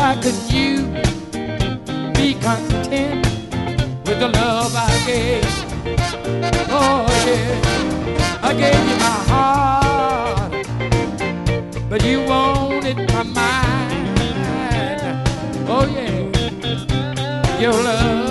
How could you be content with the love I gave? Oh yeah, I gave you my heart, but you wanted my mind. Oh yeah, your love